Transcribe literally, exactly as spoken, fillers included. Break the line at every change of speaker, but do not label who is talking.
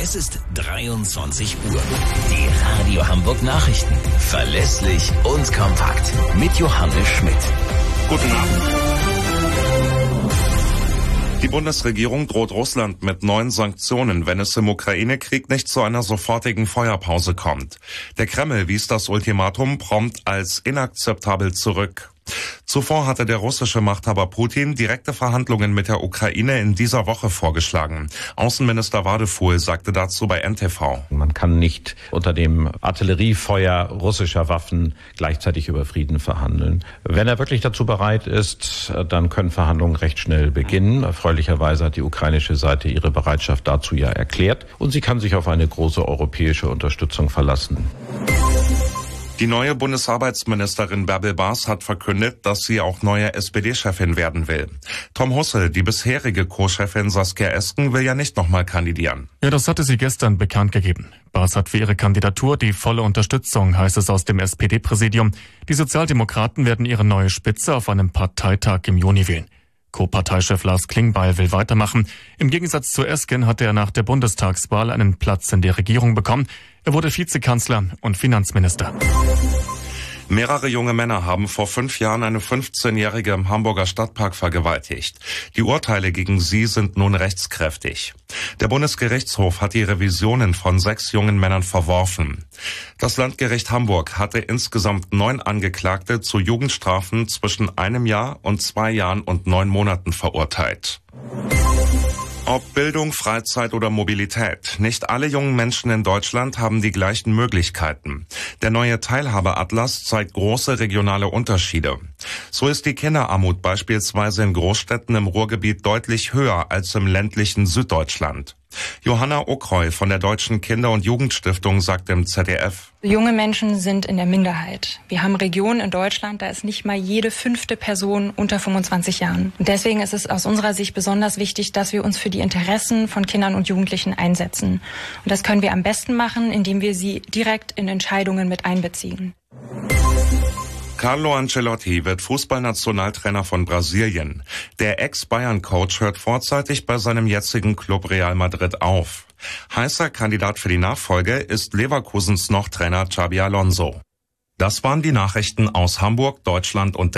Es ist dreiundzwanzig Uhr. Die Radio Hamburg Nachrichten. Verlässlich und kompakt. Mit Johannes Schmidt.
Guten Abend. Die Bundesregierung droht Russland mit neuen Sanktionen, wenn es im Ukraine-Krieg nicht zu einer sofortigen Feuerpause kommt. Der Kreml wies das Ultimatum prompt als inakzeptabel zurück. Zuvor hatte der russische Machthaber Putin direkte Verhandlungen mit der Ukraine in dieser Woche vorgeschlagen. Außenminister Wadefuhl sagte dazu bei N T V.
Man kann nicht unter dem Artilleriefeuer russischer Waffen gleichzeitig über Frieden verhandeln. Wenn er wirklich dazu bereit ist, dann können Verhandlungen recht schnell beginnen. Erfreulicherweise hat die ukrainische Seite ihre Bereitschaft dazu ja erklärt. Und sie kann sich auf eine große europäische Unterstützung verlassen.
Die neue Bundesarbeitsministerin Bärbel Baas hat verkündet, dass sie auch neue S P D-Chefin werden will. Tom Hussel, die bisherige Co-Chefin Saskia Esken, will ja nicht nochmal kandidieren.
Ja, das hatte sie gestern bekannt gegeben. Baas hat für ihre Kandidatur die volle Unterstützung, heißt es aus dem S P D-Präsidium. Die Sozialdemokraten werden ihre neue Spitze auf einem Parteitag im Juni wählen. Co-Parteichef Lars Klingbeil will weitermachen. Im Gegensatz zu Esken hatte er nach der Bundestagswahl einen Platz in der Regierung bekommen. Er wurde Vizekanzler und Finanzminister.
Mehrere junge Männer haben vor fünf Jahren eine fünfzehnjährige im Hamburger Stadtpark vergewaltigt. Die Urteile gegen sie sind nun rechtskräftig. Der Bundesgerichtshof hat die Revisionen von sechs jungen Männern verworfen. Das Landgericht Hamburg hatte insgesamt neun Angeklagte zu Jugendstrafen zwischen einem Jahr und zwei Jahren und neun Monaten verurteilt. Ob Bildung, Freizeit oder Mobilität, nicht alle jungen Menschen in Deutschland haben die gleichen Möglichkeiten. Der neue Teilhabeatlas zeigt große regionale Unterschiede. So ist die Kinderarmut beispielsweise in Großstädten im Ruhrgebiet deutlich höher als im ländlichen Süddeutschland. Johanna Okreu von der Deutschen Kinder- und Jugendstiftung sagt im Z D F:
Junge Menschen sind in der Minderheit. Wir haben Regionen in Deutschland, da ist nicht mal jede fünfte Person unter fünfundzwanzig Jahren. Und deswegen ist es aus unserer Sicht besonders wichtig, dass wir uns für die Interessen von Kindern und Jugendlichen einsetzen. Und das können wir am besten machen, indem wir sie direkt in Entscheidungen mit einbeziehen.
Carlo Ancelotti wird Fußballnationaltrainer von Brasilien. Der Ex-Bayern-Coach hört vorzeitig bei seinem jetzigen Club Real Madrid auf. Heißer Kandidat für die Nachfolge ist Leverkusens noch Trainer Xabi Alonso. Das waren die Nachrichten aus Hamburg, Deutschland und